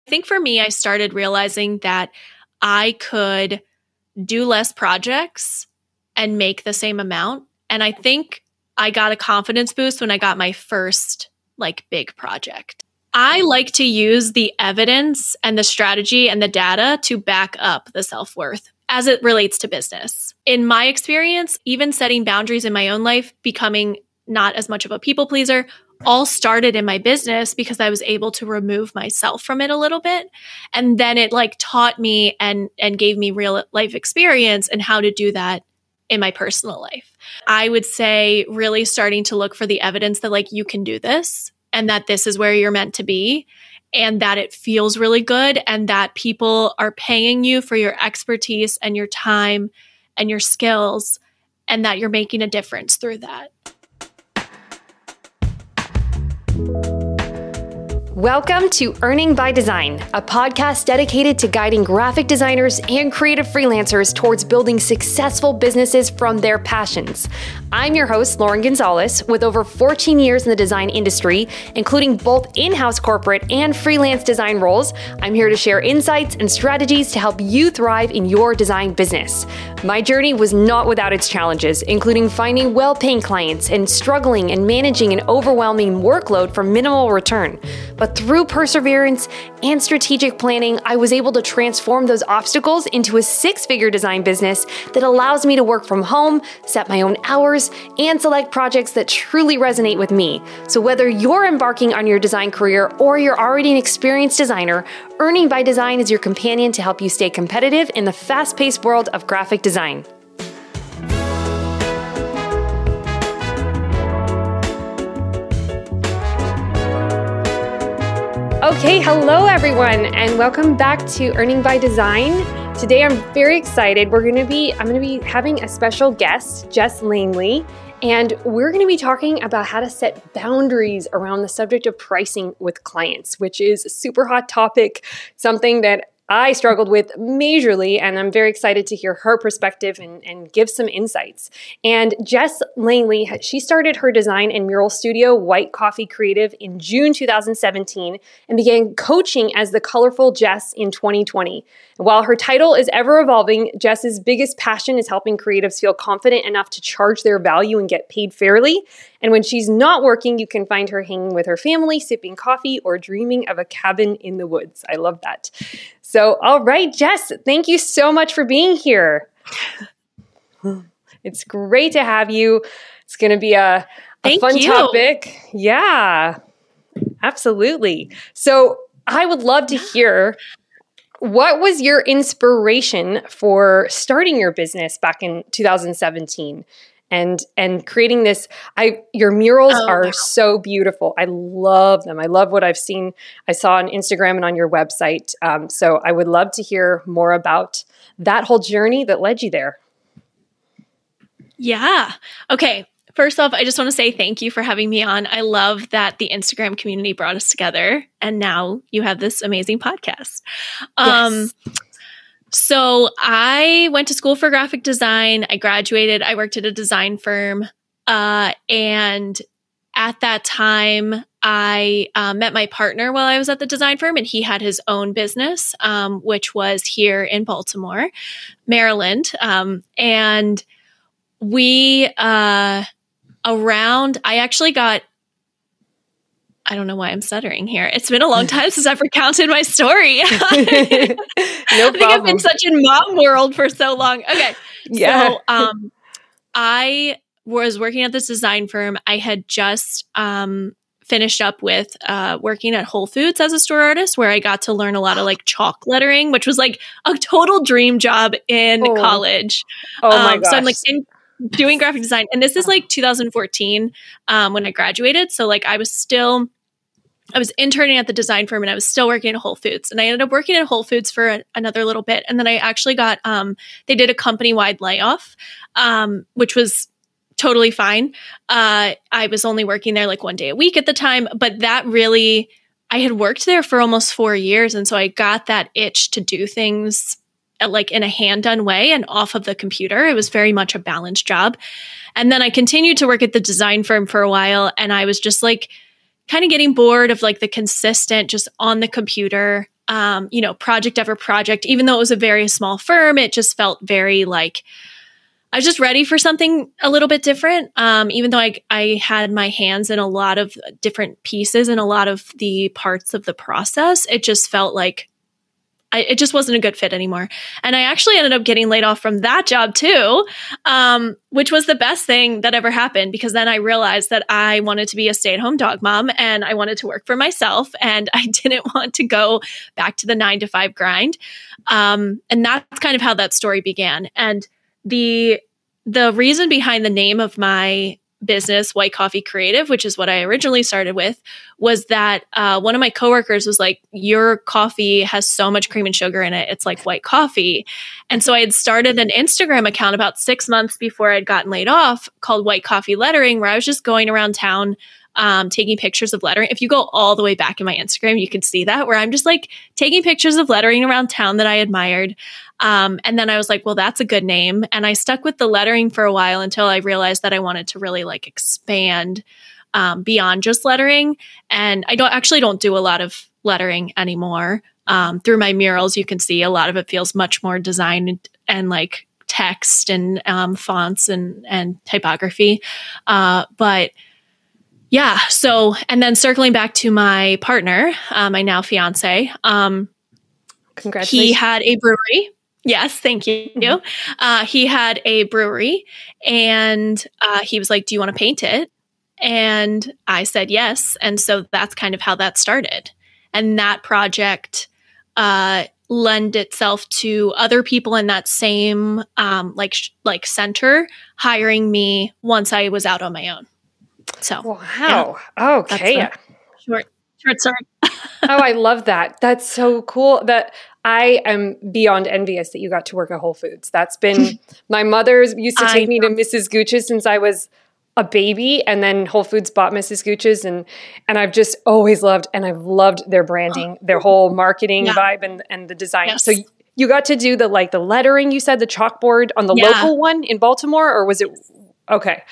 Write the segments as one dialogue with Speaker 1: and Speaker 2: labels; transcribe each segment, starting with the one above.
Speaker 1: think for me, I started realizing that I could do less projects and make the same amount. And I think I got a confidence boost when I got my first big project. I like to use the evidence and the strategy and the data to back up the self-worth as it relates to business. In my experience, even setting boundaries in my own life, becoming not as much of a people pleaser, all started in my business because I was able to remove myself from it a little bit. And then it taught me and gave me real life experience and how to do that in my personal life. I would say really starting to look for the evidence that you can do this and that this is where you're meant to be and that it feels really good and that people are paying you for your expertise and your time and your skills and that you're making a difference through that.
Speaker 2: Welcome to Earning by Design, a podcast dedicated to guiding graphic designers and creative freelancers towards building successful businesses from their passions. I'm your host, Lauren Gonzalez, with over 14 years in the design industry, including both in-house corporate and freelance design roles. I'm here to share insights and strategies to help you thrive in your design business. My journey was not without its challenges, including finding well-paying clients and struggling and managing an overwhelming workload for minimal return. But through perseverance and strategic planning, I was able to transform those obstacles into a six-figure design business that allows me to work from home, set my own hours, and select projects that truly resonate with me. So whether you're embarking on your design career or you're already an experienced designer, Earning by Design is your companion to help you stay competitive in the fast-paced world of graphic design. Okay, hello everyone, and welcome back to Earning by Design. Today I'm very excited. I'm going to be having a special guest, Jess Langley, and we're going to be talking about how to set boundaries around the subject of pricing with clients, which is a super hot topic, something that I struggled with majorly, and I'm very excited to hear her perspective and give some insights. And Jess Langley, she started her design and mural studio, White Coffee Creative, in June 2017 and began coaching as the Colorful Jess in 2020. While her title is ever evolving, Jess's biggest passion is helping creatives feel confident enough to charge their value and get paid fairly. And when she's not working, you can find her hanging with her family, sipping coffee, or dreaming of a cabin in the woods. I love that. So, all right, Jess, thank you so much for being here. It's great to have you. It's going to be a fun topic. Yeah, absolutely. So I would love to hear, what was your inspiration for starting your business back in 2017? And creating this, your murals are so beautiful. I love them. I love what I've seen. I saw on Instagram and on your website. So I would love to hear more about that whole journey that led you there.
Speaker 1: Yeah. Okay. First off, I just want to say thank you for having me on. I love that the Instagram community brought us together, and now you have this amazing podcast.
Speaker 2: Yes.
Speaker 1: So I went to school for graphic design. I graduated. I worked at a design firm. And at that time, I met my partner while I was at the design firm, and he had his own business, which was here in Baltimore, Maryland. And we, I actually got, I don't know why I'm stuttering here. It's been a long time since I've recounted my story.
Speaker 2: No
Speaker 1: problem. I think I've been such in mom world for so long. Okay.
Speaker 2: Yeah.
Speaker 1: So I was working at this design firm. I had just finished up with working at Whole Foods as a store artist, where I got to learn a lot of chalk lettering, which was a total dream job in college.
Speaker 2: Oh my gosh.
Speaker 1: So I'm doing graphic design. And this is 2014 when I graduated. So I was interning at the design firm, and I was still working at Whole Foods. And I ended up working at Whole Foods for another little bit. And then I actually got, they did a company-wide layoff, which was totally fine. I was only working there 1 day a week at the time, but that really, I had worked there for almost 4 years. And so I got that itch to do things in a hand-done way and off of the computer. It was very much a balanced job. And then I continued to work at the design firm for a while, and I was just kind of getting bored of the consistent just on the computer project after project. Even though it was a very small firm, it just felt very like I was just ready for something a little bit different. Even though I had my hands in a lot of different pieces and a lot of the parts of the process, it just felt like it just wasn't a good fit anymore. And I actually ended up getting laid off from that job too, which was the best thing that ever happened, because then I realized that I wanted to be a stay-at-home dog mom and I wanted to work for myself and I didn't want to go back to the 9-to-5 grind. And that's kind of how that story began. And the reason behind the name of my business, White Coffee Creative, which is what I originally started with, was that one of my coworkers was like, your coffee has so much cream and sugar in it. It's like white coffee. And so I had started an Instagram account about 6 months before I'd gotten laid off called White Coffee Lettering, where I was just going around town taking pictures of lettering. If you go all the way back in my Instagram, you can see that, where I'm just like taking pictures of lettering around town that I admired. And then I was like, well, that's a good name. And I stuck with the lettering for a while until I realized that I wanted to really like expand beyond just lettering. And I don't do a lot of lettering anymore. Through my murals, you can see a lot of it feels much more design and like text and fonts and typography. But yeah, so, and then circling back to my partner, my now fiance,
Speaker 2: congratulations.
Speaker 1: He had a brewery. Yes, thank you.
Speaker 2: Mm-hmm.
Speaker 1: He had a brewery and he was like, do you want to paint it? And I said yes. And so that's kind of how that started. And that project lend itself to other people in that same like center hiring me once I was out on my own. So
Speaker 2: wow. Yeah. Okay.
Speaker 1: Short story.
Speaker 2: Oh, I love that. That's so cool. That I am beyond envious that you got to work at Whole Foods. That's been my mother's used to take me to Mrs. Gooch's since I was a baby, and then Whole Foods bought Mrs. Gooch's, and I've just always loved, and I've loved their branding, their whole marketing vibe and the design.
Speaker 1: Yes.
Speaker 2: So you got to do the lettering, you said, the chalkboard on the local one in Baltimore, or was it? Okay.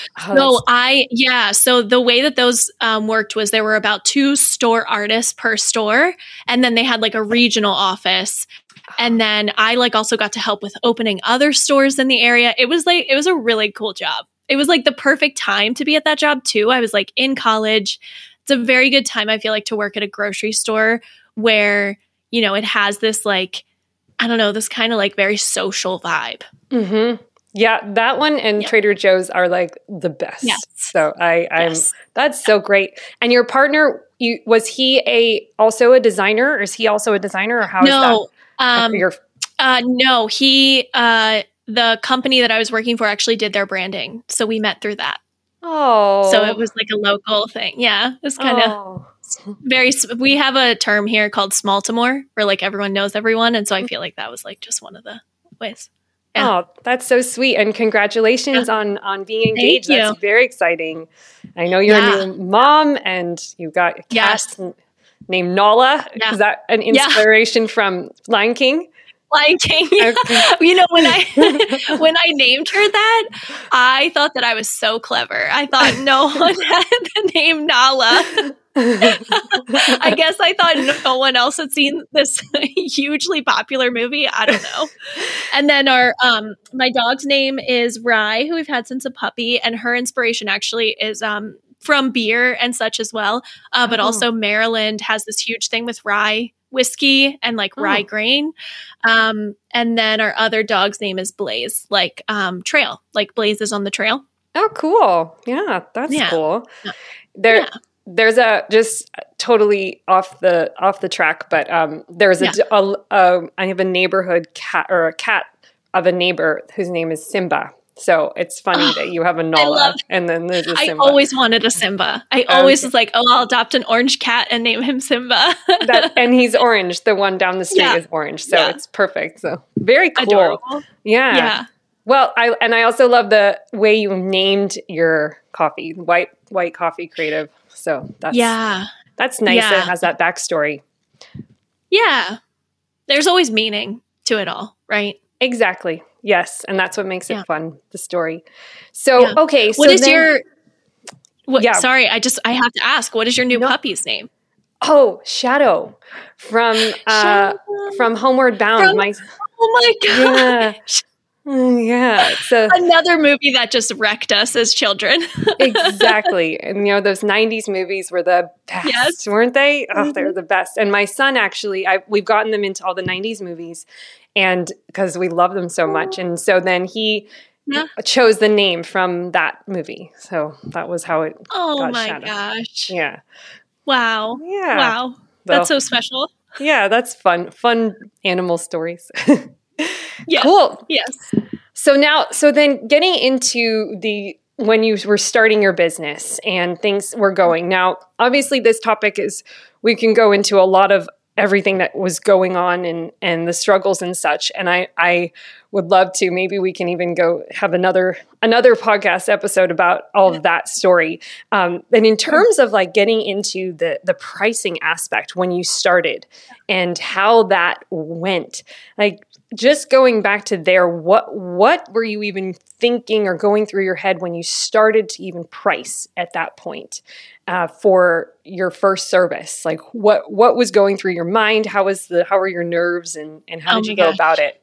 Speaker 1: So the way that those worked was there were about 2 store artists per store. And then they had like a regional office. And then I also got to help with opening other stores in the area. It was a really cool job. It was like the perfect time to be at that job too. I was like in college. It's a very good time, I feel like, to work at a grocery store where, it has this this kind of like very social vibe.
Speaker 2: Mm-hmm. Yeah, that one and Trader Joe's are like the best.
Speaker 1: Yes.
Speaker 2: So that's so great. And your partner, was he also a designer, or is he also a designer, or how is that?
Speaker 1: No, he, the company that I was working for actually did their branding. So we met through that.
Speaker 2: Oh.
Speaker 1: So it was like a local thing. Yeah. It was kind of we have a term here called Smaltimore, where like everyone knows everyone. And so I feel like that was like just one of the ways. Yeah.
Speaker 2: Oh, that's so sweet. And congratulations on being engaged.
Speaker 1: Thank you.
Speaker 2: That's very exciting. I know you're a new mom and you've got a cat named Nala.
Speaker 1: Yeah.
Speaker 2: Is that an inspiration from Lion King?
Speaker 1: Lion King.
Speaker 2: Okay.
Speaker 1: When I named her that, I thought that I was so clever. I thought no one had the name Nala. I guess I thought no one else had seen this hugely popular movie. I don't know. And then my dog's name is Rye, who we've had since a puppy, and her inspiration actually is from beer and such as well. But also Maryland has this huge thing with rye whiskey and like rye grain. And then our other dog's name is Blaze, like trail, like Blaze is on the trail.
Speaker 2: Oh, cool. Yeah, that's cool.
Speaker 1: Yeah.
Speaker 2: There's just totally off the track, but there's I have a neighborhood cat, or a cat of a neighbor whose name is Simba. So it's funny that you have a Nala and then there's a Simba.
Speaker 1: I always wanted a Simba. I always was like, I'll adopt an orange cat and name him Simba.
Speaker 2: And he's orange. The one down the street is orange. So it's perfect. So very cool.
Speaker 1: Adorable.
Speaker 2: Yeah. Well, I also love the way you named your coffee, White Coffee Creative. So that's nice. That it has that backstory.
Speaker 1: Yeah. There's always meaning to it all, right?
Speaker 2: Exactly. Yes. And that's what makes it fun, the story. So, okay. So
Speaker 1: what is your, sorry, I have to ask, what is your new puppy's name?
Speaker 2: Oh, Shadow from Homeward Bound.
Speaker 1: Oh my gosh.
Speaker 2: Yeah. So
Speaker 1: another movie that just wrecked us as children.
Speaker 2: exactly. And those 90s movies were the best, weren't they? Oh, they're the best. And my son actually, we've gotten them into all the 90s movies, and because we love them so much. And so then he chose the name from that movie. So that was how it got
Speaker 1: my
Speaker 2: Shadow.
Speaker 1: Gosh.
Speaker 2: Yeah.
Speaker 1: Wow.
Speaker 2: Yeah.
Speaker 1: Wow. That's so special.
Speaker 2: Yeah, that's fun. Fun animal stories.
Speaker 1: Yes.
Speaker 2: Cool.
Speaker 1: Yes.
Speaker 2: So then getting into when you were starting your business and things were going. Now, obviously this topic we can go into a lot of everything that was going on and the struggles and such. And I would love to, maybe we can even go have another podcast episode about all of that story. And in terms of like getting into the pricing aspect when you started and how that went, like just going back to there, what were you even thinking or going through your head when you started to even price at that point? For your first service, like what was going through your mind? How were your nerves and how did you go about it?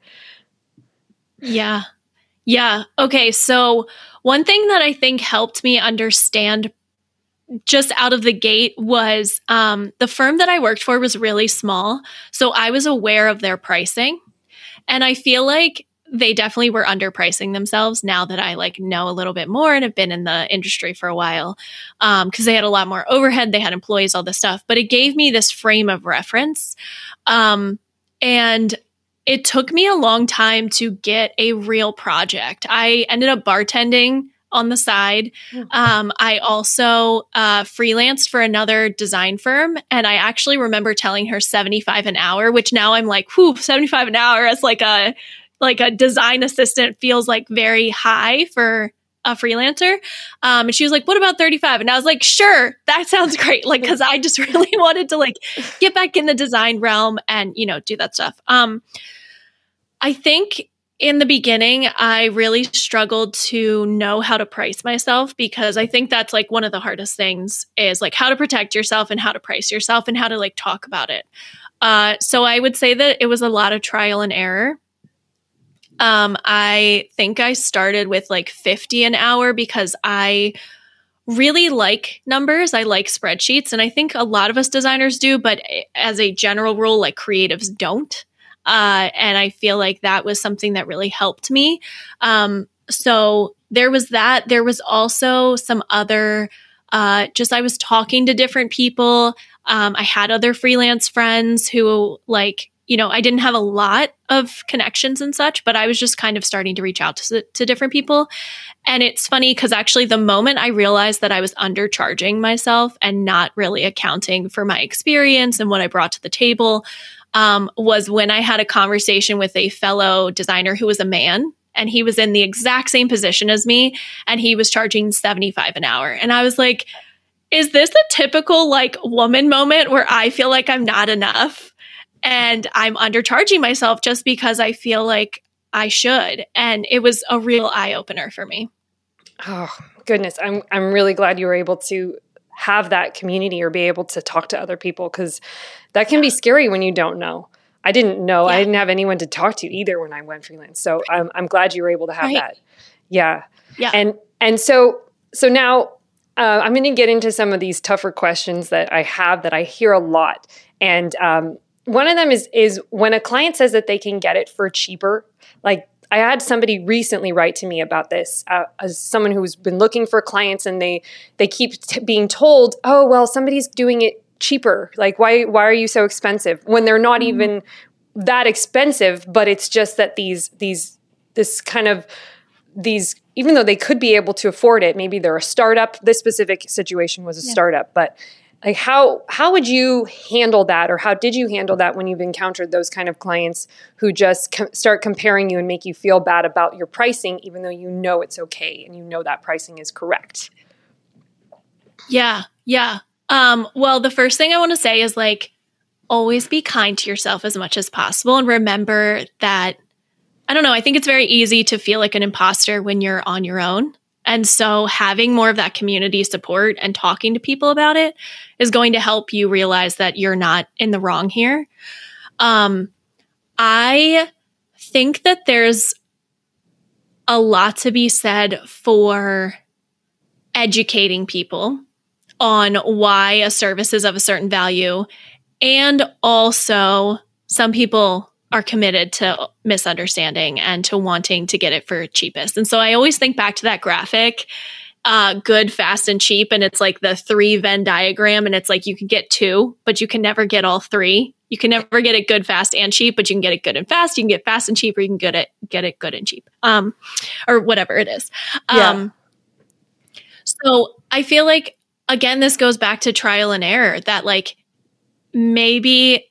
Speaker 1: Yeah. Yeah. Okay. So one thing that I think helped me understand just out of the gate was the firm that I worked for was really small. So I was aware of their pricing, and I feel like they definitely were underpricing themselves now that I know a little bit more and have been in the industry for a while, because they had a lot more overhead, they had employees, all this stuff. But it gave me this frame of reference. And it took me a long time to get a real project. I ended up bartending on the side. I also freelanced for another design firm, and I actually remember telling her $75 an hour, which now I'm like, whew, $75 an hour as like a design assistant feels like very high for a freelancer. And she was like, what about 35? And I was like, sure, that sounds great. Cause I just really wanted to get back in the design realm and, do that stuff. I think in the beginning, I really struggled to know how to price myself, because I think that's one of the hardest things is how to protect yourself and how to price yourself and how to talk about it. So I would say that it was a lot of trial and error. I think I started with 50 an hour because I really like numbers. I like spreadsheets, and I think a lot of us designers do, but as a general rule, creatives don't. And I feel like that was something that really helped me. So there was that. There was also some other, I was talking to different people. I had other freelance friends who I didn't have a lot of connections and such, but I was just kind of starting to reach out to different people. And it's funny because actually the moment I realized that I was undercharging myself and not really accounting for my experience and what I brought to the table, was when I had a conversation with a fellow designer who was a man, and he was in the exact same position as me, and he was charging $75 an hour. And I was like, is this a typical woman moment where I feel like I'm not enough? And I'm undercharging myself just because I feel like I should. And it was a real eye-opener for me.
Speaker 2: Oh, goodness. I'm really glad you were able to have that community or be able to talk to other people, because that can be scary when you don't know. I didn't know. Yeah. I didn't have anyone to talk to either when I went freelance. So I'm glad you were able to have that. Yeah. Yeah. And so now I'm going to get into some of these tougher questions that I have that I hear a lot. And one of them is when a client says that they can get it for cheaper. I had somebody recently write to me about this, as someone who's been looking for clients, and they keep being told, oh, well, somebody's doing it cheaper. Why are you so expensive? When they're not even that expensive, but it's just that these, even though they could be able to afford it, maybe they're a startup. This specific situation was a startup, but how would you handle that, or how did you handle that when you've encountered those kind of clients who just start comparing you and make you feel bad about your pricing, even though you know it's okay and you know that pricing is correct?
Speaker 1: Yeah. Yeah. Well, the first thing I want to say is always be kind to yourself as much as possible, and remember that, I don't know, I think it's very easy to feel like an imposter when you're on your own. And so having more of that community support and talking to people about it is going to help you realize that you're not in the wrong here. I think that there's a lot to be said for educating people on why a service is of a certain value. And also, some people are committed to misunderstanding and to wanting to get it for cheapest. And so I always think back to that graphic, good, fast, and cheap. And it's like the 3 Venn diagram. And it's like you can get 2, but you can never get all 3. You can never get it good, fast, and cheap, but you can get it good and fast. You can get fast and cheap, or you can get it good and cheap, or whatever it is. So I feel like, again, this goes back to trial and error, that like maybe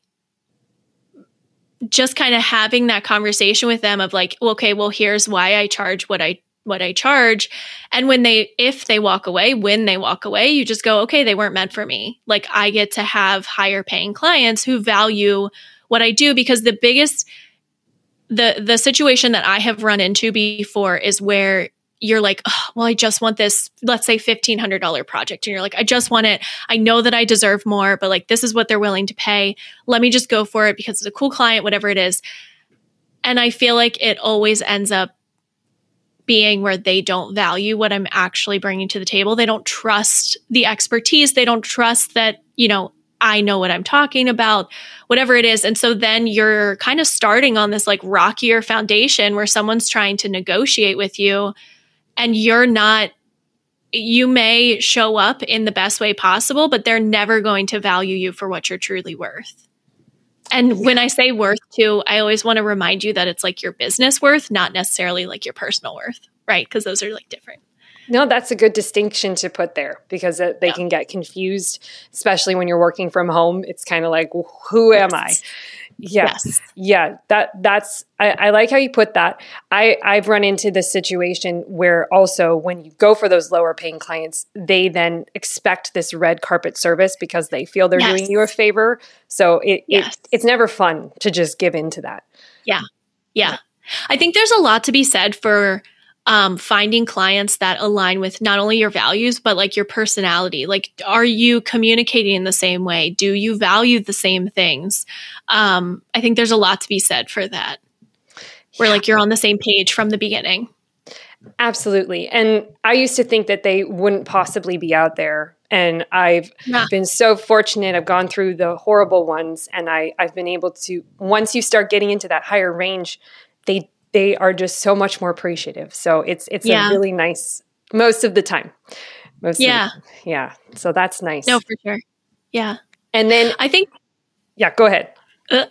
Speaker 1: just kind of having that conversation with them of like, okay, well, here's why I charge what I charge. And when if they walk away, you just go, okay, they weren't meant for me. Like, I get to have higher paying clients who value what I do, because the situation that I have run into before is where you're like, oh, well, I just want this, let's say $1,500 project. And you're like, I just want it. I know that I deserve more, but like, this is what they're willing to pay. Let me just go for it because it's a cool client, whatever it is. And I feel like it always ends up being where they don't value what I'm actually bringing to the table. They don't trust the expertise. They don't trust that, I know what I'm talking about, whatever it is. And so then you're kind of starting on this like rockier foundation where someone's trying to negotiate with you, and you may show up in the best way possible, but they're never going to value you for what you're truly worth. And when I say worth too, I always want to remind you that it's like your business worth, not necessarily like your personal worth, right? Because those are like different.
Speaker 2: No, that's a good distinction to put there, because they can get confused, especially when you're working from home. It's kind of like, who am I? Yes. Yeah. I like how you put that. I've run into this situation where also when you go for those lower paying clients, they then expect this red carpet service because they feel they're doing you a favor. So it's never fun to just give in to that.
Speaker 1: Yeah. Yeah. I think there's a lot to be said for finding clients that align with not only your values, but like your personality. Like, are you communicating in the same way? Do you value the same things? I think there's a lot to be said for that, where like you're on the same page from the beginning.
Speaker 2: Absolutely. And I used to think that they wouldn't possibly be out there. And I've been so fortunate. I've gone through the horrible ones, and I've been able to, once you start getting into that higher range, they are just so much more appreciative. So it's a really nice, most of the time. So that's nice.
Speaker 1: No, for sure. Yeah.
Speaker 2: And then
Speaker 1: I think.
Speaker 2: Yeah, go ahead. I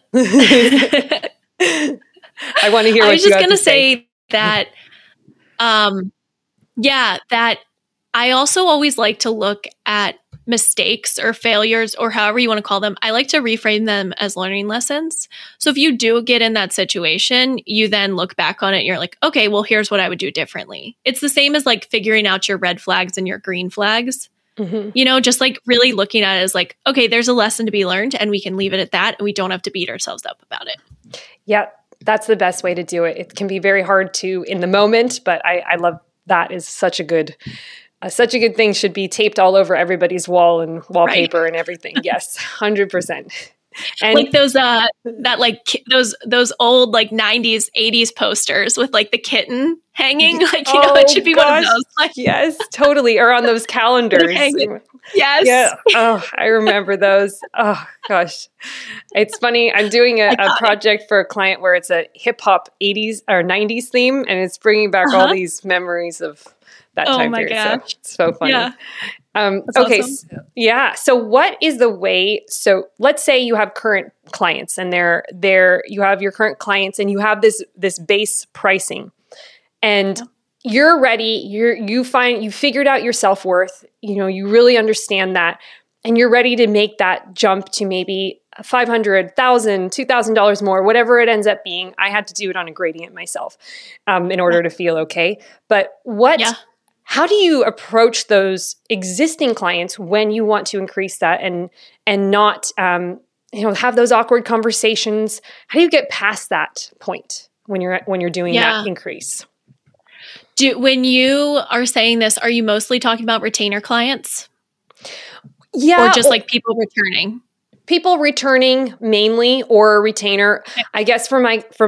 Speaker 2: want to hear what you have to say. I was just going to say
Speaker 1: that, that I also always like to look at mistakes or failures, or however you want to call them. I like to reframe them as learning lessons. So if you do get in that situation, you then look back on it, you're like, okay, well, here's what I would do differently. It's the same as like figuring out your red flags and your green flags. Mm-hmm. Just like really looking at it as like, okay, there's a lesson to be learned, and we can leave it at that, and we don't have to beat ourselves up about it.
Speaker 2: Yeah, that's the best way to do it. It can be very hard to in the moment, but I love that is such a good thing, should be taped all over everybody's wall and wallpaper and everything. Yes, 100%. And
Speaker 1: like those those old like 90s, 80s posters with like the kitten hanging, like it should be one of those. Like,
Speaker 2: yes, totally. Or on those calendars.
Speaker 1: Yes.
Speaker 2: Yeah. Oh, I remember those. Oh gosh. It's funny. I'm doing a project for a client where it's a hip hop 80s or 90s theme, and it's bringing back all these memories of that time period. So it's so funny. Yeah. Okay. Awesome. So what is the way? So let's say you have current clients, and you have your current clients, and you have this base pricing, and you're ready. You figured out your self-worth. You really understand that, and you're ready to make that jump to maybe $500, $1,000, $2,000 more, whatever it ends up being. I had to do it on a gradient myself, in order to feel okay. But how do you approach those existing clients when you want to increase that and not have those awkward conversations? How do you get past that point when you're doing that increase?
Speaker 1: When you are saying this, are you mostly talking about retainer clients?
Speaker 2: Yeah.
Speaker 1: Or just like people returning?
Speaker 2: People returning mainly, or a retainer.
Speaker 1: Okay.
Speaker 2: I guess for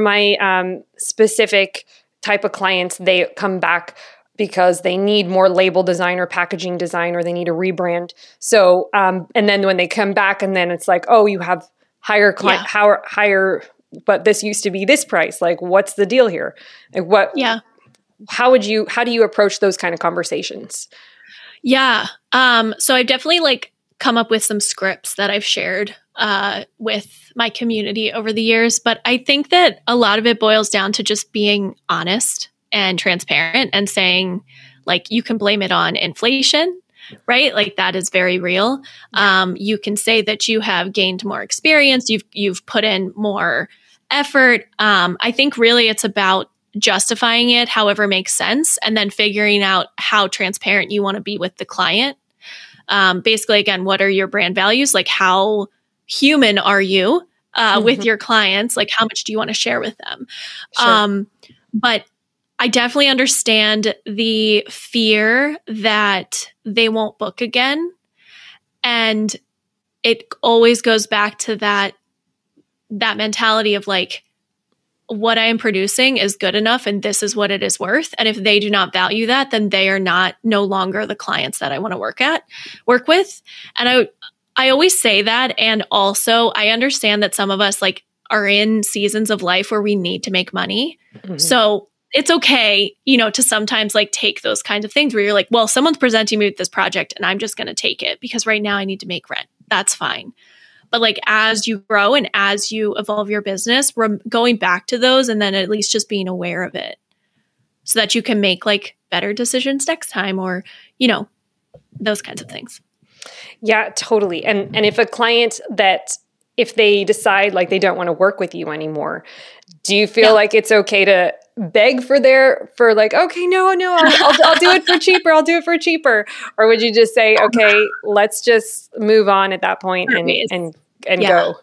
Speaker 2: my specific type of clients, they come back because they need more label design or packaging design, or they need a rebrand. So, and then when they come back, and then it's like, oh, you have higher client, higher, but this used to be this price. Like, what's the deal here? Like, what?
Speaker 1: Yeah.
Speaker 2: How do you approach those kind of conversations?
Speaker 1: Yeah. So I've definitely like come up with some scripts that I've shared with my community over the years. But I think that a lot of it boils down to just being honest and transparent and saying, like, you can blame it on inflation, right? Like, that is very real. You can say that you have gained more experience. You've put in more effort. I think really it's about justifying it however makes sense, and then figuring out how transparent you want to be with the client. Basically, again, what are your brand values? Like, how human are you with your clients? Like, how much do you want to share with them? Sure. But I definitely understand the fear that they won't book again. And it always goes back to that mentality of like, what I am producing is good enough and this is what it is worth. And if they do not value that, then they are no longer the clients that I want to work with. And I always say that. And also I understand that some of us like are in seasons of life where we need to make money. Mm-hmm. So it's okay, to sometimes like take those kinds of things where you're like, well, someone's presenting me with this project and I'm just going to take it because right now I need to make rent. That's fine. But like, as you grow and as you evolve your business, we're going back to those and then at least just being aware of it so that you can make like better decisions next time, or, those kinds of things.
Speaker 2: Yeah, totally. And if a client if they decide like they don't want to work with you anymore, do you feel like it's okay to beg for like, okay, no, I'll do it for cheaper. I'll do it for cheaper. Or would you just say, okay, let's just move on at that point and go?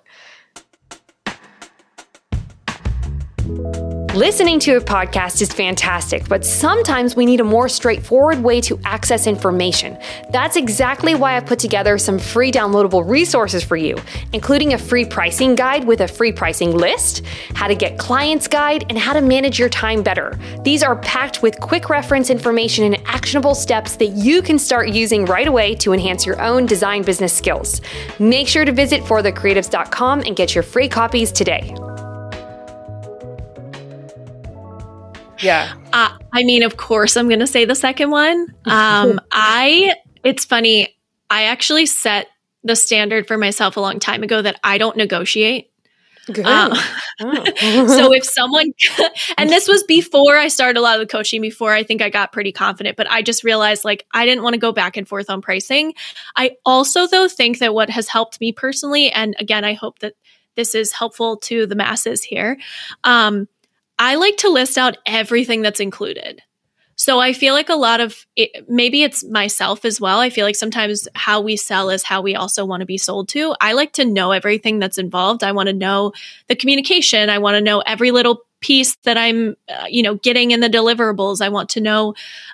Speaker 2: Listening to a podcast is fantastic, but sometimes we need a more straightforward way to access information. That's exactly why I put together some free downloadable resources for you, including a free pricing guide with a free pricing list, how to get clients guide, and how to manage your time better. These are packed with quick reference information and actionable steps that you can start using right away to enhance your own design business skills. Make sure to visit forthecreatives.com and get your free copies today. Yeah.
Speaker 1: I mean, of course, I'm going to say the second one. It's funny. I actually set the standard for myself a long time ago that I don't negotiate.
Speaker 2: Good.
Speaker 1: So if someone, and this was before I started a lot of the coaching, before I think I got pretty confident, but I just realized like, I didn't want to go back and forth on pricing. I also though think that what has helped me personally, and again, I hope that this is helpful to the masses here. I like to list out everything that's included. So I feel like a lot of it, maybe it's myself as well. I feel like sometimes how we sell is how we also want to be sold to. I like to know everything that's involved. I want to know the communication. I want to know every little piece that I'm, getting in the deliverables. I want to know,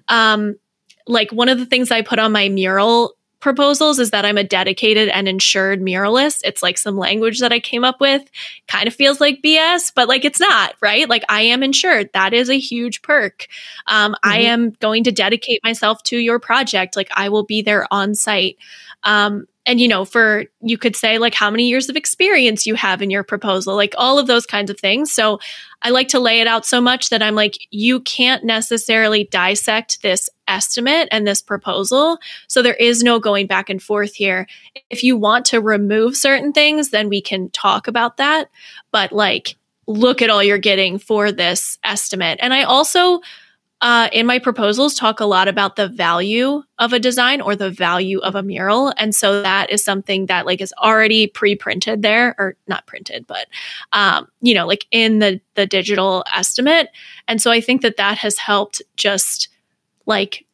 Speaker 1: like one of the things I put on my mural proposals is that I'm a dedicated and insured muralist. It's like some language that I came up with. Kind of feels like BS, but like it's not, right? Like I am insured. That is a huge perk. I am going to dedicate myself to your project. Like I will be there on site. And you could say like how many years of experience you have in your proposal, like all of those kinds of things. So I like to lay it out so much that I'm like, you can't necessarily dissect this estimate and this proposal. So there is no going back and forth here. If you want to remove certain things, then we can talk about that. But like, look at all you're getting for this estimate. And I also, in my proposals, talk a lot about the value of a design or the value of a mural. And so that is something that like is already pre-printed there, or not printed, but, like in the digital estimate. And so I think that has helped just like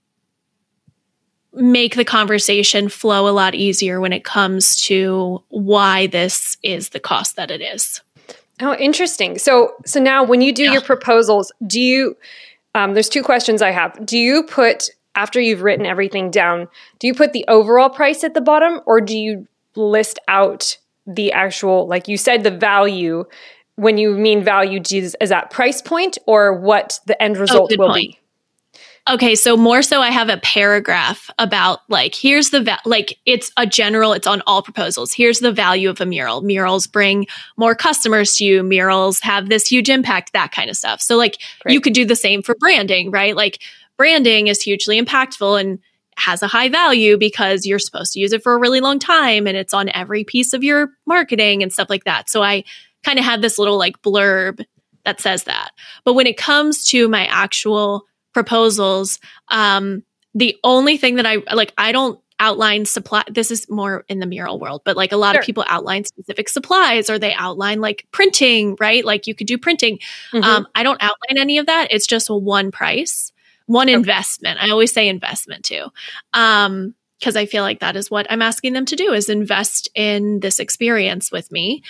Speaker 1: make the conversation flow a lot easier when it comes to why this is the cost that it is.
Speaker 2: Oh, interesting. So now when you do your proposals, do you There's two questions I have. Do you put, after you've written everything down, do you put the overall price at the bottom, or do you list out the actual, like you said, the value? When you mean value, is that price point or what the end result will be?
Speaker 1: Okay, so more so I have a paragraph about like, here's the, like it's a general, it's on all proposals. Here's the value of a mural. Murals bring more customers to you. Murals have this huge impact, that kind of stuff. So like you could do the same for branding, right? Like branding is hugely impactful and has a high value because you're supposed to use it for a really long time and it's on every piece of your marketing and stuff like that. So I kind of have this little like blurb that says that. But when it comes to my actual proposals, the only thing that I don't outline supply. This is more in the mural world, but like a lot of people outline specific supplies or they outline like printing, right? Like you could do printing. I don't outline any of that. It's just one price, one investment. I always say investment too. Because I feel like that is what I'm asking them to do, is invest in this experience with me.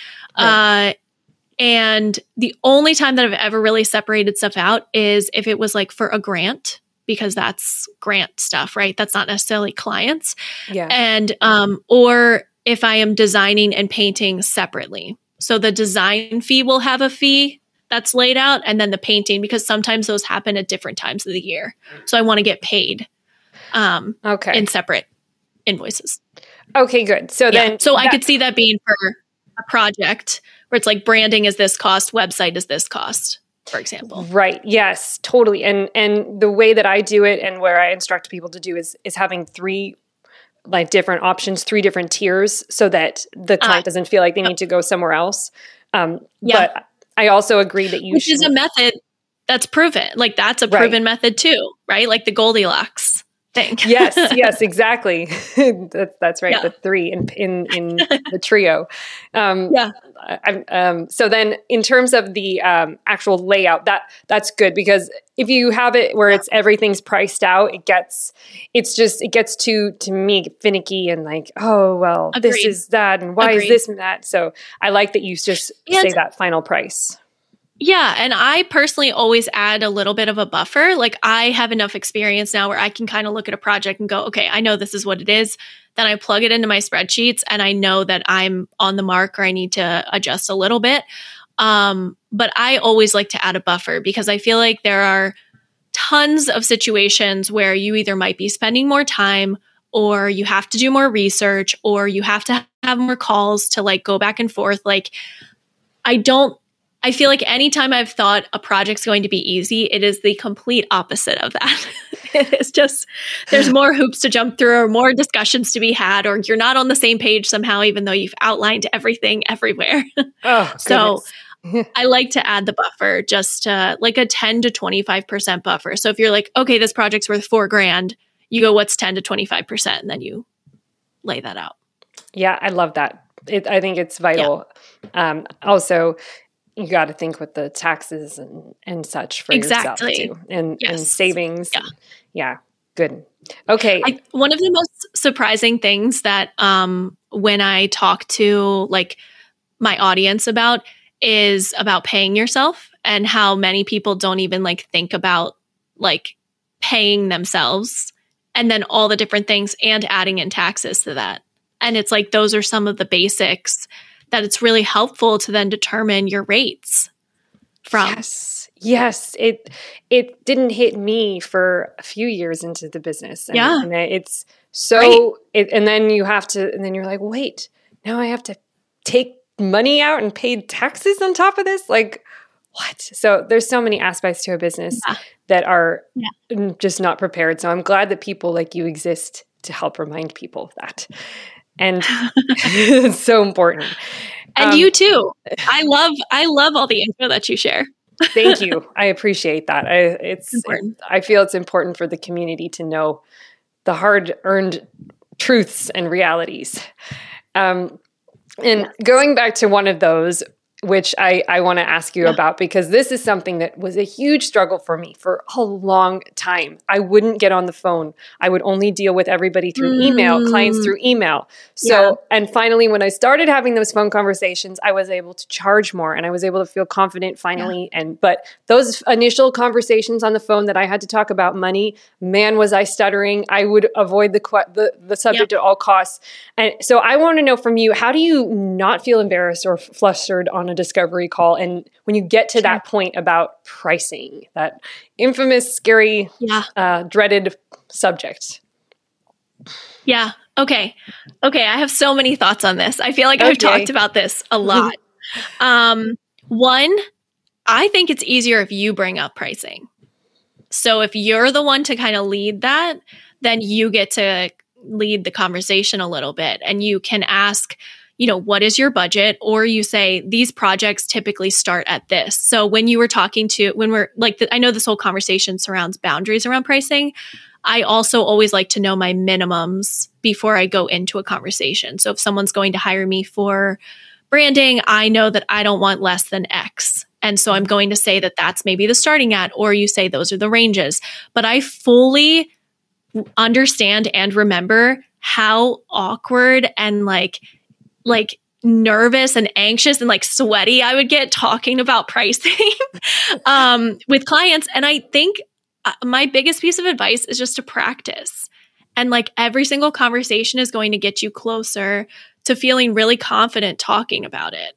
Speaker 1: And the only time that I've ever really separated stuff out is if it was like for a grant, because that's grant stuff, right? That's not necessarily clients. Yeah. And, or if I am designing and painting separately. So the design fee will have a fee that's laid out, and then the painting, because sometimes those happen at different times of the year. So I want to get paid in separate invoices.
Speaker 2: Okay, good. So then,
Speaker 1: I could see that being for a project where it's like branding is this cost, website is this cost, for example.
Speaker 2: Right. Yes, totally. And the way that I do it and where I instruct people to do is having three like different options, three different tiers, so that the client doesn't feel like they need to go somewhere else. But I also agree that
Speaker 1: which is a method that's proven. Like that's a proven method too, right? Like the Goldilocks thing.
Speaker 2: Yes, exactly. That's right. The three in the trio. So then in terms of the actual layout, that's good, because if you have it where it's everything's priced out, it gets too, to me, finicky and like, oh, well, Agreed. This is that. And why Agreed. Is this and that? So I like that you just say that final price.
Speaker 1: Yeah. And I personally always add a little bit of a buffer. Like I have enough experience now where I can kind of look at a project and go, okay, I know this is what it is. Then I plug it into my spreadsheets and I know that I'm on the mark or I need to adjust a little bit. But I always like to add a buffer because I feel like there are tons of situations where you either might be spending more time or you have to do more research or you have to have more calls to like go back and forth. Like I feel like anytime I've thought a project's going to be easy, it is the complete opposite of that. It's just, there's more hoops to jump through or more discussions to be had, or you're not on the same page somehow, even though you've outlined everything everywhere. So I like to add the buffer, just like a 10 to 25% buffer. So if you're like, okay, this project's worth $4,000, you go, what's 10 to 25%? And then you lay that out. Yeah,
Speaker 2: I love that. I think it's vital. Yeah. Also, you got to think with the taxes and such for yourself too, and savings. Yeah. Good. Okay.
Speaker 1: One of the most surprising things that when I talk to like my audience about is about paying yourself, and how many people don't even like think about like paying themselves and then all the different things and adding in taxes to that. And it's like, those are some of the basics that it's really helpful to then determine your rates from.
Speaker 2: Yes. It didn't hit me for a few years into the business. And it's so, and then you have to, and then you're like, wait, now I have to take money out and pay taxes on top of this? Like, what? So there's so many aspects to a business that are just not prepared. So I'm glad that people like you exist to help remind people of that. And it's so important.
Speaker 1: And you too. I love all the info that you share.
Speaker 2: Thank you. I appreciate that. I feel it's important for the community to know the hard-earned truths and realities. And going back to one of those, which I want to ask you about, because this is something that was a huge struggle for me for a long time. I wouldn't get on the phone. I would only deal with everybody through email, clients through email. So, and finally, when I started having those phone conversations, I was able to charge more and I was able to feel confident finally. But those initial conversations on the phone that I had to talk about money, man, was I stuttering. I would avoid the subject at all costs. And so I want to know from you, how do you not feel embarrassed or flustered on a discovery call? And when you get to that point about pricing, that infamous, scary, dreaded subject.
Speaker 1: Yeah. Okay. I have so many thoughts on this. I feel like I've talked about this a lot. One, I think it's easier if you bring up pricing. So if you're the one to kind of lead that, then you get to lead the conversation a little bit and you can ask, what is your budget? Or you say, these projects typically start at this. So when you were talking I know this whole conversation surrounds boundaries around pricing. I also always like to know my minimums before I go into a conversation. So if someone's going to hire me for branding, I know that I don't want less than X. And so I'm going to say that that's maybe the starting at, or you say those are the ranges. But I fully understand and remember how awkward and like nervous and anxious and like sweaty I would get talking about pricing with clients. And I think my biggest piece of advice is just to practice. And like every single conversation is going to get you closer to feeling really confident talking about it.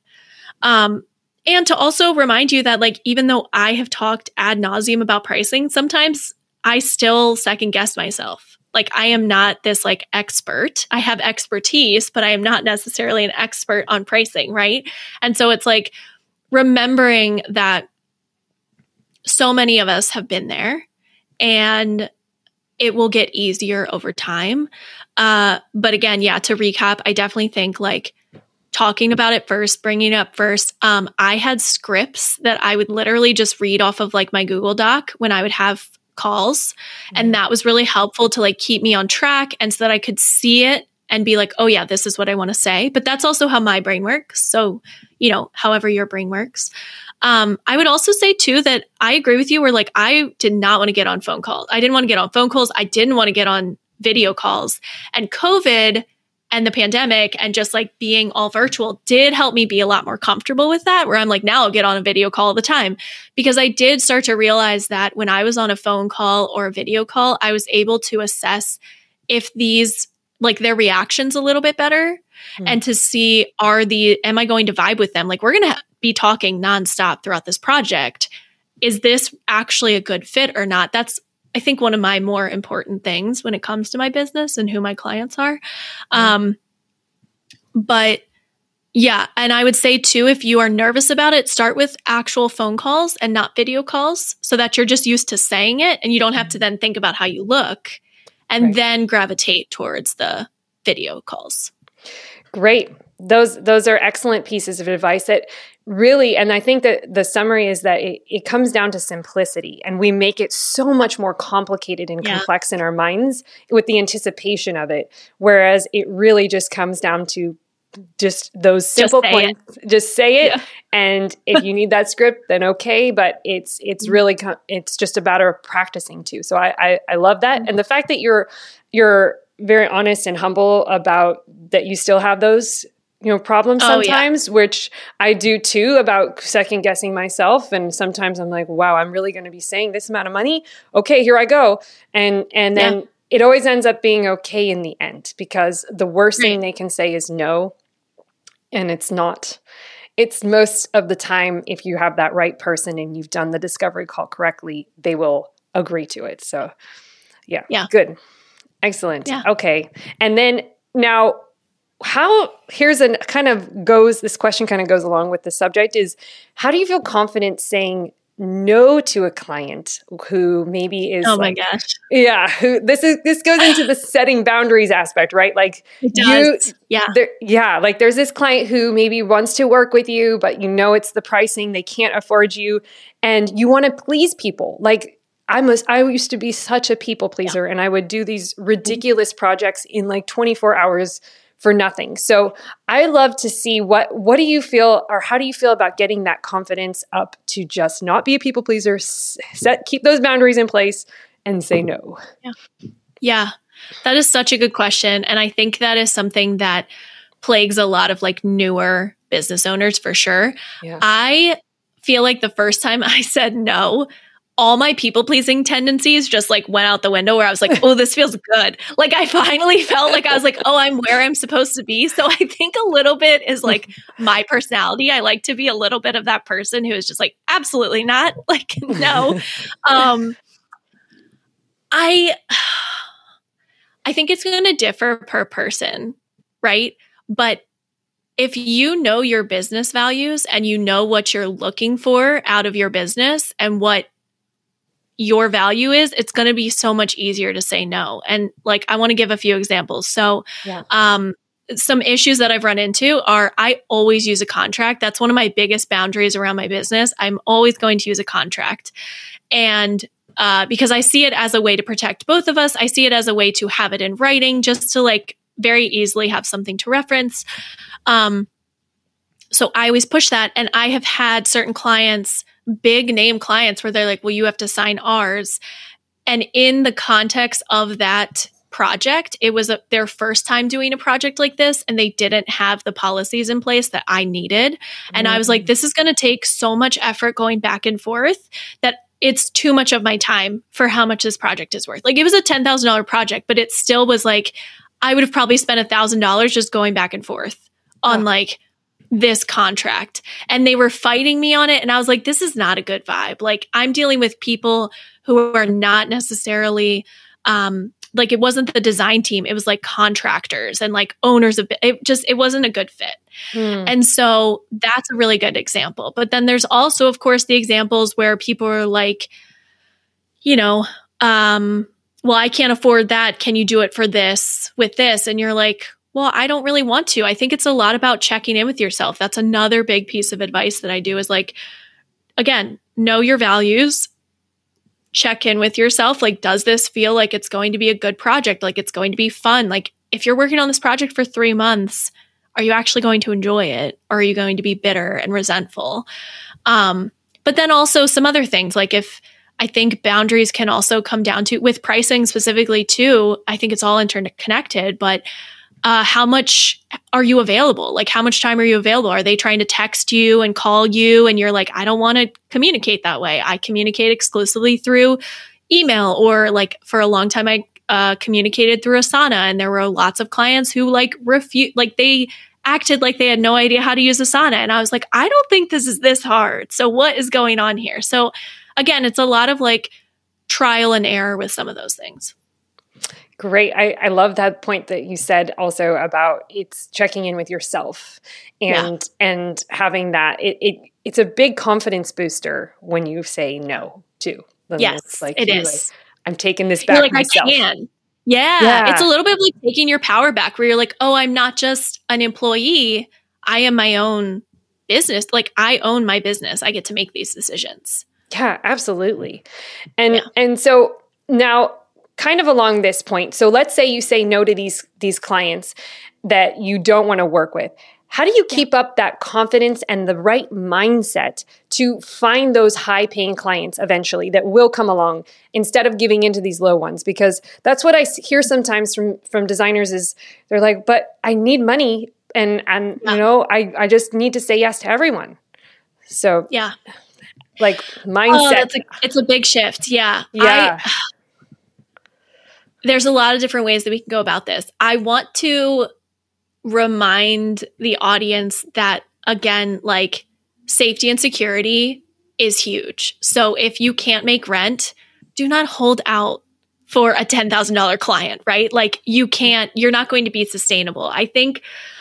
Speaker 1: And to also remind you that like, even though I have talked ad nauseum about pricing, sometimes I still second guess myself. Like I am not this like expert. I have expertise, but I am not necessarily an expert on pricing, right? And so it's like remembering that so many of us have been there and it will get easier over time. But again, to recap, I definitely think like talking about it first, bringing it up first. I had scripts that I would literally just read off of like my Google Doc when I would have calls. And that was really helpful to like keep me on track and so that I could see it and be like, oh yeah, this is what I want to say. But that's also how my brain works. So, however your brain works. I would also say too, that I agree with you where like, I did not want to get on phone calls. I didn't want to get on phone calls. I didn't want to get on video calls, and COVID and the pandemic and just like being all virtual did help me be a lot more comfortable with that, where I'm like, now I'll get on a video call all the time, because I did start to realize that when I was on a phone call or a video call, I was able to assess if these, like their reactions a little bit better and to see, am I going to vibe with them? Like we're going to be talking nonstop throughout this project. Is this actually a good fit or not? That's, I think, one of my more important things when it comes to my business and who my clients are. But yeah, and I would say too, if you are nervous about it, start with actual phone calls and not video calls so that you're just used to saying it and you don't have to then think about how you look and then gravitate towards the video calls.
Speaker 2: Great. Those are excellent pieces of advice that really, and I think that the summary is that it comes down to simplicity, and we make it so much more complicated and complex in our minds with the anticipation of it. Whereas it really just comes down to just those simple points. Just say it. Yeah. And if you need that script, then okay. But it's really, it's just a matter of practicing too. So I love that. And the fact that you're very honest and humble about that you still have those problems sometimes, which I do too, about second guessing myself. And sometimes I'm like, wow, I'm really going to be saying this amount of money. Okay, here I go. And then it always ends up being okay in the end, because the worst thing they can say is no. And it's not. It's most of the time, if you have that right person and you've done the discovery call correctly, they will agree to it. So yeah. Good. Excellent. Yeah. Okay. And then now, this question kind of goes along with the subject, is how do you feel confident saying no to a client who maybe is
Speaker 1: my gosh.
Speaker 2: Yeah. This goes into the setting boundaries aspect, right? Like
Speaker 1: it does.
Speaker 2: Like there's this client who maybe wants to work with you, but it's the pricing, they can't afford you, and you want to please people. Like I used to be such a people pleaser, and I would do these ridiculous projects in like 24 hours for nothing. So I love to see what do you feel, or how do you feel about getting that confidence up to just not be a people pleaser, keep those boundaries in place and say no?
Speaker 1: Yeah, that is such a good question. And I think that is something that plagues a lot of like newer business owners for sure.
Speaker 2: Yeah.
Speaker 1: I feel like the first time I said no, all my people pleasing tendencies just like went out the window, where I was like, oh, this feels good. Like I finally felt like I was like, oh, I'm where I'm supposed to be. So I think a little bit is like my personality. I like to be a little bit of that person who is just like, absolutely not. Like, no. I think it's going to differ per person, right? But if you know your business values and you know what you're looking for out of your business and what your value is, it's going to be so much easier to say no. And like, I want to give a few examples. So, some issues that I've run into are I always use a contract. That's one of my biggest boundaries around my business. I'm always going to use a contract. And because I see it as a way to protect both of us, I see it as a way to have it in writing, just to like very easily have something to reference. So I always push that. And I have had certain clients, big name clients, where they're like, well, you have to sign ours. And in the context of that project, it was their first time doing a project like this, and they didn't have the policies in place that I needed. And I was like, this is going to take so much effort going back and forth that it's too much of my time for how much this project is worth. Like it was a $10,000 project, but it still was like, I would have probably spent $1,000 just going back and forth on like this contract. And they were fighting me on it. And I was like, this is not a good vibe. Like I'm dealing with people who are not necessarily, like it wasn't the design team. It was like contractors and like owners of it wasn't a good fit. And so that's a really good example. But then there's also, of course, the examples where people are like, you know, well, I can't afford that. Can you do it for this with this? And you're like, well, I don't really want to. I think it's a lot about checking in with yourself. That's another big piece of advice that I do is like, again, know your values, check in with yourself. Like, does this feel like it's going to be a good project? Like it's going to be fun? Like if you're working on this project for 3 months, are you actually going to enjoy it? Or are you going to be bitter and resentful? But then also some other things, like if I think boundaries can also come down to, with pricing specifically too, I think it's all interconnected, but how much are you available? Like how much time are you available? Are they trying to text you and call you? And you're like, I don't want to communicate that way. I communicate exclusively through email, or like for a long time, I communicated through Asana, and there were lots of clients who like they acted like they had no idea how to use Asana. And I was like, I don't think this is this hard. So what is going on here? So again, it's a lot of like trial and error with some of those things.
Speaker 2: Great. I love that point that you said also about it's checking in with yourself and having that. It's a big confidence booster when you say no too.
Speaker 1: Yes,
Speaker 2: it's like,
Speaker 1: it is.
Speaker 2: Like, I'm taking this back myself.
Speaker 1: I can. Yeah. It's a little bit of like taking your power back, where you're like, oh, I'm not just an employee. I am my own business. Like I own my business. I get to make these decisions.
Speaker 2: Yeah, absolutely. And so now, kind of along this point, so let's say you say no to these clients that you don't want to work with. How do you keep up that confidence and the right mindset to find those high-paying clients eventually that will come along instead of giving into these low ones? Because that's what I hear sometimes from designers is they're like, but I need money and you know, I just need to say yes to everyone. So like mindset.
Speaker 1: It's a big shift. Yeah. There's a lot of different ways that we can go about this. I want to remind the audience that, again, like safety and security is huge. So if you can't make rent, do not hold out for a $10,000 client, right? Like you're not going to be sustainable. I think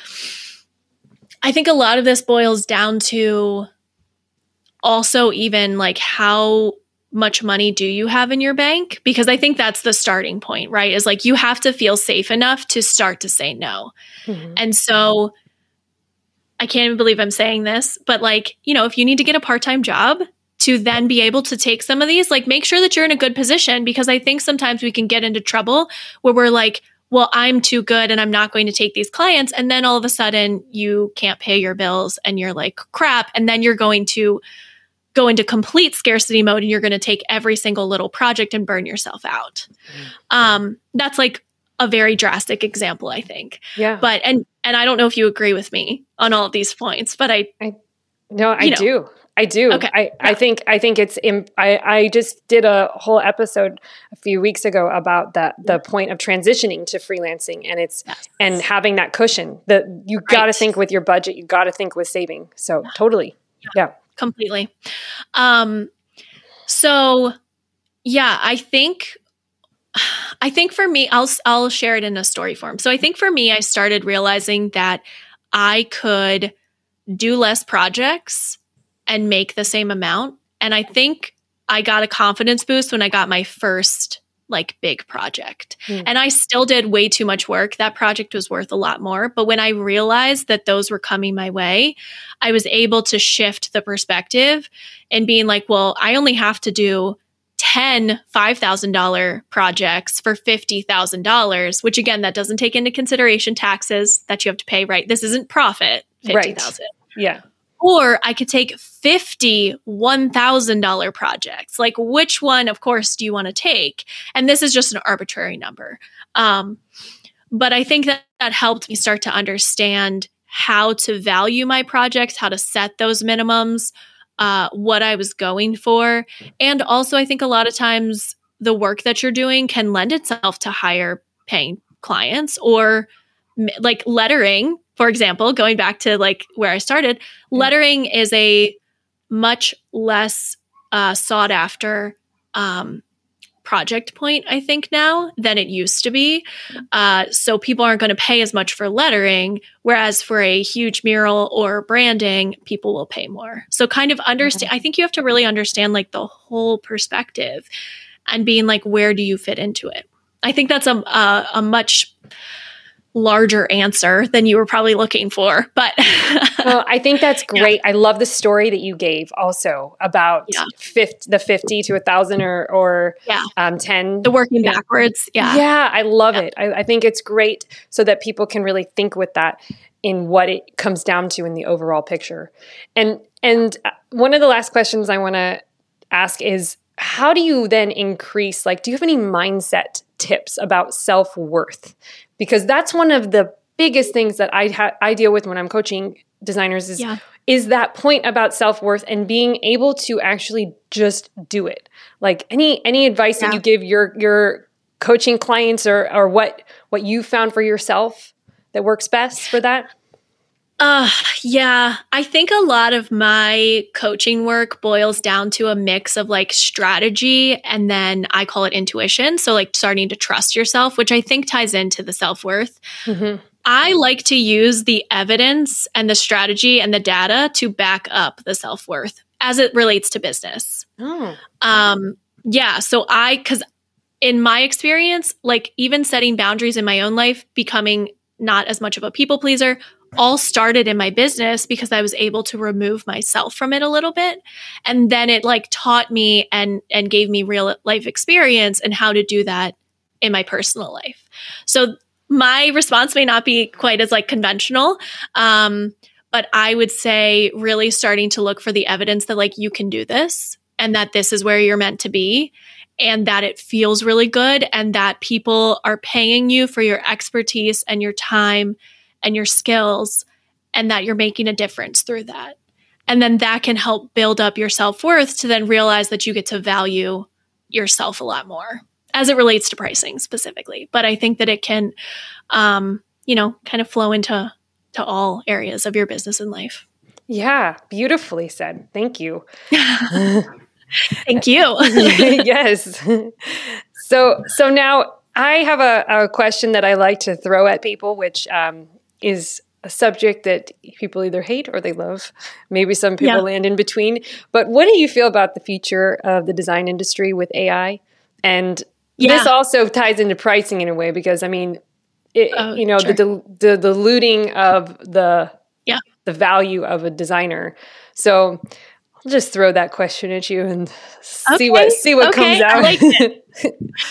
Speaker 1: a lot of this boils down to also even like how much money do you have in your bank? Because I think that's the starting point, right? Is like you have to feel safe enough to start to say no. Mm-hmm. And so I can't even believe I'm saying this, but like, you know, if you need to get a part-time job to then be able to take some of these, like make sure that you're in a good position, because I think sometimes we can get into trouble where we're like, well, I'm too good and I'm not going to take these clients. And then all of a sudden you can't pay your bills and you're like, crap. And then you're going to go into complete scarcity mode and you're going to take every single little project and burn yourself out. That's like a very drastic example, I think.
Speaker 2: Yeah.
Speaker 1: But, and I don't know if you agree with me on all of these points, but I
Speaker 2: do. I do.
Speaker 1: Okay.
Speaker 2: I think it's, I just did a whole episode a few weeks ago about the point of transitioning to freelancing, and and having that cushion that you got to think with your budget. You got to think with saving. So totally. Yeah.
Speaker 1: Completely. So yeah, I think for me, I'll share it in a story form. So I think for me, I started realizing that I could do less projects and make the same amount. And I think I got a confidence boost when I got my first like big project. And I still did way too much work. That project was worth a lot more. But when I realized that those were coming my way, I was able to shift the perspective and being like, well, I only have to do 10 $5,000 projects for $50,000, which again, that doesn't take into consideration taxes that you have to pay, right? This isn't profit, $50,000.
Speaker 2: Right. Yeah.
Speaker 1: Or I could take 50 $1,000 projects. Like, which one, of course, do you want to take? And this is just an arbitrary number. But I think that helped me start to understand how to value my projects, how to set those minimums, what I was going for. And also, I think a lot of times the work that you're doing can lend itself to higher paying clients, or like lettering. For example, going back to like where I started, lettering is a much less sought after project point, I think now, than it used to be. So people aren't going to pay as much for lettering, whereas for a huge mural or branding, people will pay more. So kind of understand, I think you have to really understand like the whole perspective and being like, where do you fit into it? I think that's a much larger answer than you were probably looking for, but
Speaker 2: well, I think that's great. Yeah. I love the story that you gave also about the 50 to 1,000 or 10.
Speaker 1: The working backwards. Yeah.
Speaker 2: Yeah. I love it. I think it's great so that people can really think with that in what it comes down to in the overall picture. And one of the last questions I want to ask is, how do you then increase, like, do you have any mindset tips about self-worth? Because that's one of the biggest things that I deal with when I'm coaching designers is that point about self-worth and being able to actually just do it. Like any advice that you give your coaching clients or what you found for yourself that works best for that?
Speaker 1: I think a lot of my coaching work boils down to a mix of like strategy and then I call it intuition. So like starting to trust yourself, which I think ties into the self-worth. Mm-hmm. I like to use the evidence and the strategy and the data to back up the self-worth as it relates to business. So because in my experience, like even setting boundaries in my own life, becoming not as much of a people pleaser, all started in my business because I was able to remove myself from it a little bit. And then it like taught me and gave me real life experience and how to do that in my personal life. So my response may not be quite as like conventional. But I would say really starting to look for the evidence that like you can do this and that this is where you're meant to be and that it feels really good and that people are paying you for your expertise and your time and your skills, and that you're making a difference through that. And then that can help build up your self-worth to then realize that you get to value yourself a lot more as it relates to pricing specifically. But I think that it can, kind of flow into all areas of your business and life. Yeah,
Speaker 2: beautifully said. Thank you.
Speaker 1: Thank you.
Speaker 2: Yes. So now I have a question that I like to throw at people, which is a subject that people either hate or they love. Maybe some people land in between. But what do you feel about the future of the design industry with AI? And this also ties into pricing in a way because, I mean, the diluting of the value of a designer. So I'll just throw that question at you and see what comes out.
Speaker 1: I liked it.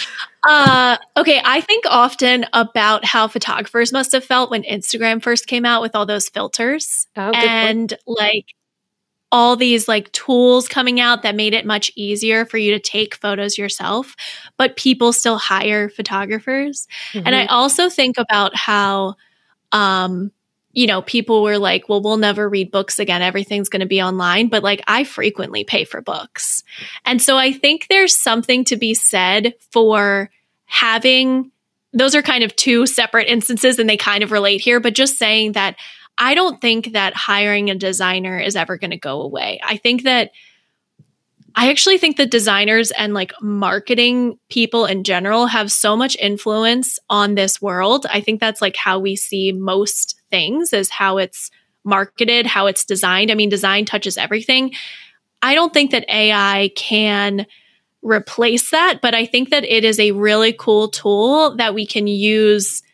Speaker 1: Okay, I think often about how photographers must have felt when Instagram first came out with all those filters and like all these like tools coming out that made it much easier for you to take photos yourself, but people still hire photographers. Mm-hmm. And I also think about how, people were like, well, we'll never read books again. Everything's going to be online. But like, I frequently pay for books. And so I think there's something to be said for having, those are kind of two separate instances and they kind of relate here, but just saying that I don't think that hiring a designer is ever going to go away. I actually think that designers and like marketing people in general have so much influence on this world. I think that's like how we see most things, is how it's marketed, how it's designed. I mean, design touches everything. I don't think that AI can replace that, but I think that it is a really cool tool that we can use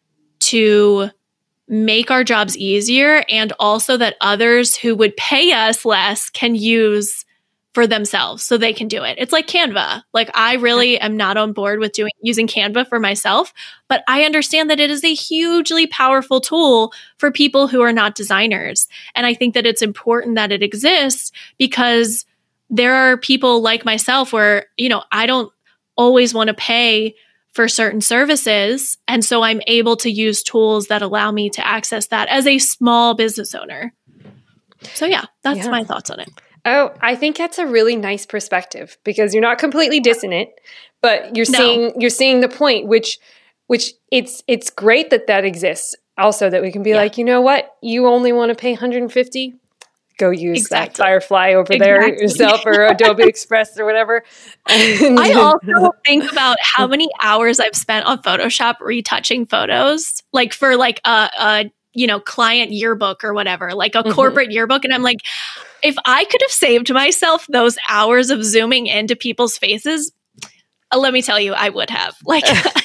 Speaker 1: to make our jobs easier, and also that others who would pay us less can use for themselves so they can do it. It's like Canva. Like I really am not on board with using Canva for myself, but I understand that it is a hugely powerful tool for people who are not designers. And I think that it's important that it exists because there are people like myself where, I don't always want to pay for certain services. And so I'm able to use tools that allow me to access that as a small business owner. So that's my thoughts on it.
Speaker 2: Oh, I think that's a really nice perspective because you're not completely dissonant, but you're seeing the point, which it's great that exists. Also, that we can be like, you know what, you only want to pay $150. Go use that Firefly over there yourself or Adobe Express or whatever.
Speaker 1: I also think about how many hours I've spent on Photoshop retouching photos, like for like a client yearbook or whatever, like a corporate yearbook. And I'm like, if I could have saved myself those hours of zooming into people's faces, let me tell you, I would have. Like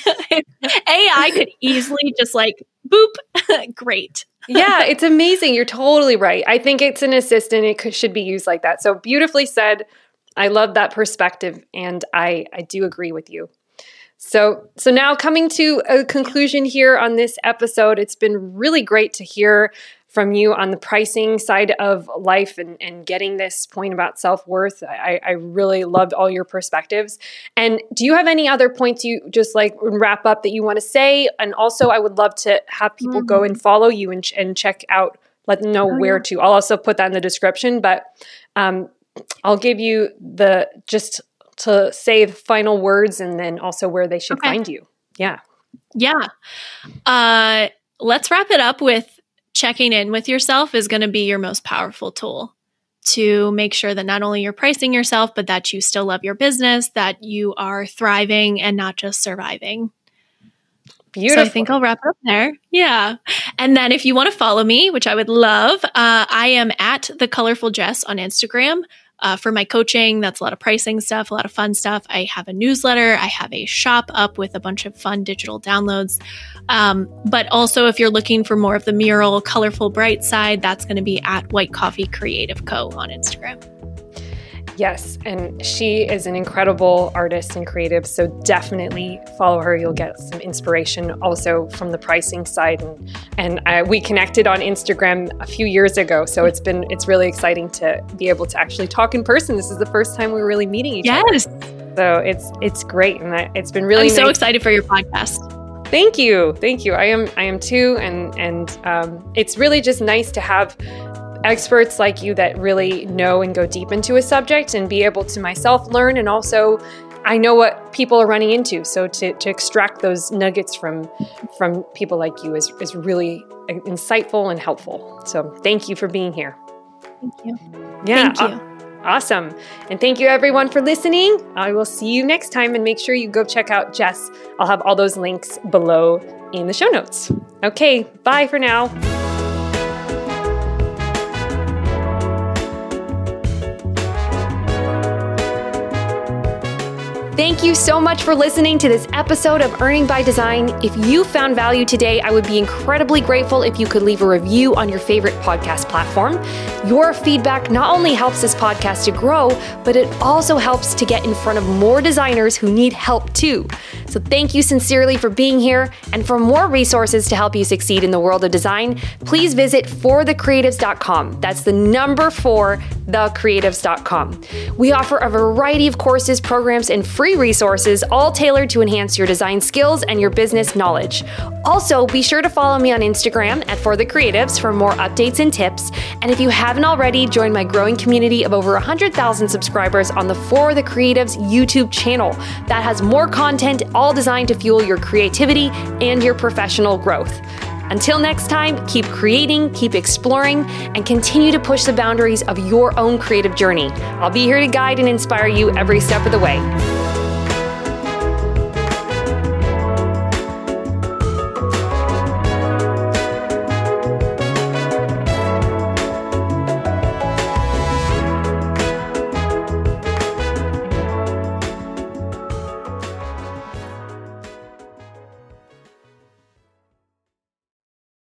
Speaker 1: AI could easily just like, boop, great.
Speaker 2: Yeah, it's amazing. You're totally right. I think it's an assistant. It should be used like that. So beautifully said. I love that perspective, and I do agree with you. So now coming to a conclusion here on this episode, it's been really great to hear from you on the pricing side of life and getting this point about self-worth. I really loved all your perspectives. And do you have any other points you just like wrap up that you want to say? And also I would love to have people go and follow you and check out, let them know where to. I'll also put that in the description, but I'll give you just to say the final words and then also where they should find you. Yeah.
Speaker 1: Let's wrap it up with checking in with yourself is going to be your most powerful tool to make sure that not only you're pricing yourself, but that you still love your business, that you are thriving and not just surviving.
Speaker 2: Beautiful.
Speaker 1: So I think I'll wrap it up there. Yeah. And then if you want to follow me, which I would love, I am at The Colorful Jess on Instagram. For my coaching, that's a lot of pricing stuff, a lot of fun stuff. I have a newsletter. I have a shop up with a bunch of fun digital downloads. But also, if you're looking for more of the mural, colorful, bright side, that's going to be at White Coffee Creative Co. on Instagram.
Speaker 2: Yes, and she is an incredible artist and creative, so definitely follow her. You'll get some inspiration also from the pricing side. And we connected on Instagram a few years ago, so it's really exciting to be able to actually talk in person. This is the first time we're really meeting each other.
Speaker 1: Yes.
Speaker 2: So it's great, and it's been really.
Speaker 1: I'm so excited for your podcast.
Speaker 2: Thank you. I am too, and it's really just nice to have experts like you that really know and go deep into a subject and be able to myself learn. And also I know what people are running into. So to extract those nuggets from people like you is really insightful and helpful. So thank you for being here.
Speaker 1: Thank you.
Speaker 2: Yeah.
Speaker 1: Thank you.
Speaker 2: Awesome. And thank you everyone for listening. I will see you next time, and make sure you go check out Jess. I'll have all those links below in the show notes. Okay. Bye for now. Thank you so much for listening to this episode of Earning by Design. If you found value today, I would be incredibly grateful if you could leave a review on your favorite podcast platform. Your feedback not only helps this podcast to grow, but it also helps to get in front of more designers who need help too. So thank you sincerely for being here. And for more resources to help you succeed in the world of design, please visit forthecreatives.com. That's the number 4, thecreatives.com. We offer a variety of courses, programs, and free resources, all tailored to enhance your design skills and your business knowledge. Also, be sure to follow me on Instagram at forthecreatives for more updates and tips. And if you haven't already, join my growing community of over 100,000 subscribers on the For the Creatives YouTube channel that has more content, all designed to fuel your creativity and your professional growth. Until next time, keep creating, keep exploring, and continue to push the boundaries of your own creative journey. I'll be here to guide and inspire you every step of the way.